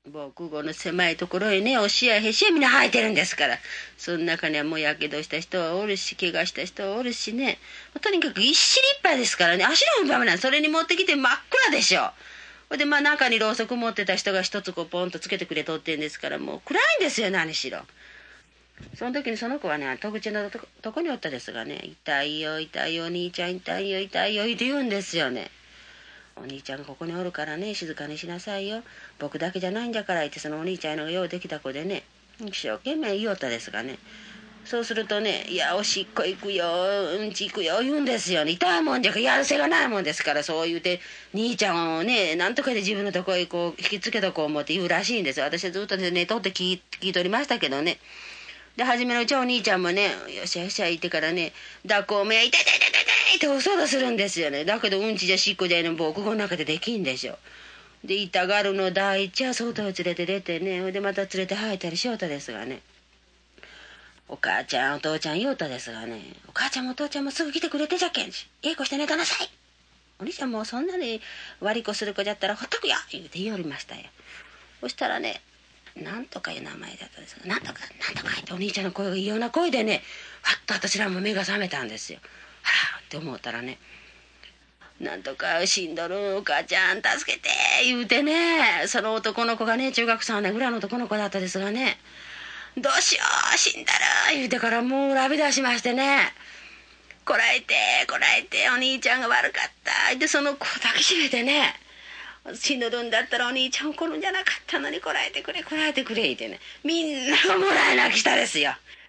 防空壕の狭いところへね、押しやへしやみんな入ってるんですから。その中にはもうやけどした人はおるし、怪我した人はおるしね。とにかくぎっしりいっぱいですからね。足の踏み場もない。それに持ってきて真っ暗でしょ。ほいで、まあ中にろうそく持ってた人が一つこうポンとつけてくれとってんですから、もう暗いんですよ、何しろ。その時にその子はね、戸口のとこにおったですがね、痛いよ、痛いよ、お兄ちゃん痛いよ、痛いよ、って言うんですよね。お兄ちゃんがここにおるからね、静かにしなさいよ。僕だけじゃないんだから言って、そのお兄ちゃんのがようできた子でね、一生懸命言おったですがね。そうするとね、いや、おしっこ行くよ、うんち行くよ、言うんですよね。痛いもんじゃやるせがないもんですから、そう言うて、兄ちゃんをね、なんとかで自分のとこへこう、引きつけとこう思って言うらしいんですよ。私はずっとね、とって聞いとりましたけどね。で、初めのうちはお兄ちゃんもね、よっしゃよっしゃ言ってからね、抱っこおめや、痛い痛い痛い痛い痛いっておそろするんですよね。だけど、うんちじゃしっこじゃの防空壕の中でできんでしょ。で、痛がるの第一は外を連れて出てね、ほいでまた連れて吐いたりしようたですがね。お母ちゃん、お父ちゃん言うたですがね、お母ちゃんもお父ちゃんもすぐ来てくれてじゃけんし、ええ子して寝たなさい。お兄ちゃんもそんなに悪い子する子じゃったらほっとくよ言うて言いおりましたよ。そしたらね、なんとかいう名前だったんですが、なんとか、なんとかってお兄ちゃんの声が異様な声でね、はっと私らも目が覚めたんですよ。あらって思ったらね、なんとか死んどるお母ちゃん助けて言うてね、その男の子がね、中学3年ぐらいの男の子だったですがね、どうしよう死んだら言うてからもう恨み出しましてね、こらえてこらえてお兄ちゃんが悪かった言ってその子を抱きしめてね、死ぬるんだったらお兄ちゃんを来るんじゃなかったのにこらえてくれこらえてくれ言ってね、みんながもらい泣きしたですよ。